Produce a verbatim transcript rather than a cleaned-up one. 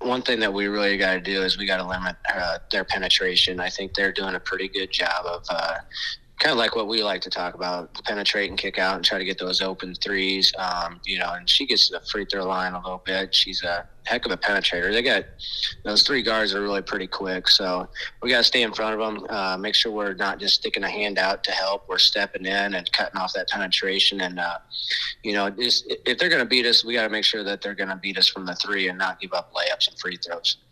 one thing that we really got to do is we got to limit uh, their penetration. I think they're doing a pretty good job of uh, kind of like what we like to talk about, penetrate and kick out and try to get those open threes. Um, you know, and she gets to the free throw line a little bit. She's a heck of a penetrator. They got those three guards are really pretty quick. So we got to stay in front of them, uh, make sure we're not just sticking a hand out to help. We're stepping in and cutting off that penetration. And, uh, you know, just, if they're going to beat us, we got to make sure that they're going to beat us from the three and not give up layups and free throws.